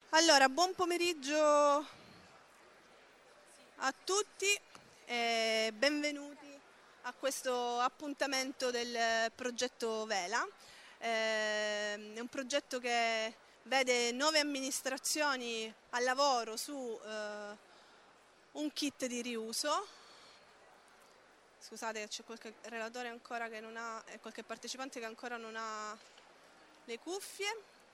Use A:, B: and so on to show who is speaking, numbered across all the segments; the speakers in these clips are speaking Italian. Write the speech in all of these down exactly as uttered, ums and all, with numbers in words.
A: Allora, buon pomeriggio a tutti e benvenuti a questo appuntamento del progetto Vela. Eh, È un progetto che vede nove amministrazioni al lavoro su eh, un kit di riuso. Scusate, c'è qualche relatore ancora che non ha, e qualche partecipante che ancora non ha le cuffie.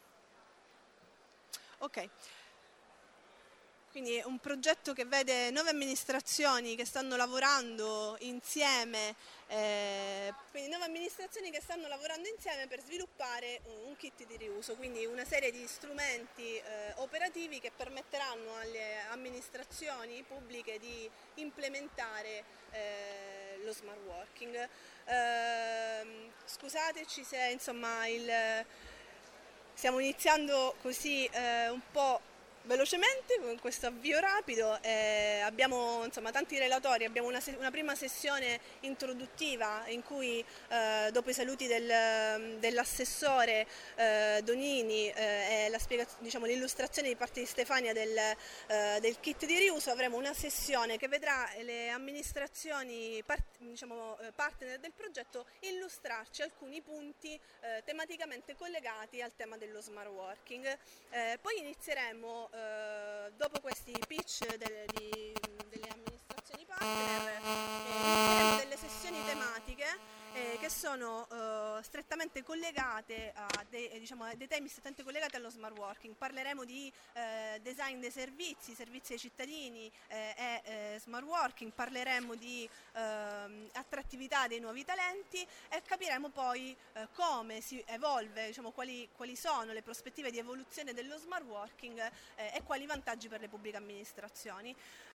A: Ok. Quindi è un progetto che vede nove amministrazioni che stanno lavorando insieme, eh, quindi nove amministrazioni che stanno lavorando insieme per sviluppare un kit di riuso, quindi una serie di strumenti eh, operativi che permetteranno alle amministrazioni pubbliche di implementare eh, lo smart working. Eh, scusateci se insomma il, stiamo iniziando così eh, un po' velocemente con questo avvio rapido. Eh, abbiamo insomma tanti relatori, abbiamo una, una prima sessione introduttiva in cui eh, dopo i saluti del, dell'assessore eh, Donini eh, e la diciamo, l'illustrazione di parte di Stefania del, eh, del kit di riuso, avremo una sessione che vedrà le amministrazioni part, diciamo, partner del progetto illustrarci alcuni punti eh, tematicamente collegati al tema dello smart working. Eh, poi inizieremo eh, dopo questi pitch delle, di, delle amministrazioni partner, eh, inizieremo delle sessioni tematiche eh, che sono eh, strettamente collegate a dei, eh, diciamo, a dei temi strettamente collegati allo smart working. Parleremo di eh, design dei servizi, servizi ai cittadini eh, e eh, smart working, parleremo di eh, attrattività dei nuovi talenti e capiremo poi eh, come si evolve, diciamo, quali, quali sono le prospettive di evoluzione dello smart working eh, e quali vantaggi per le pubbliche amministrazioni.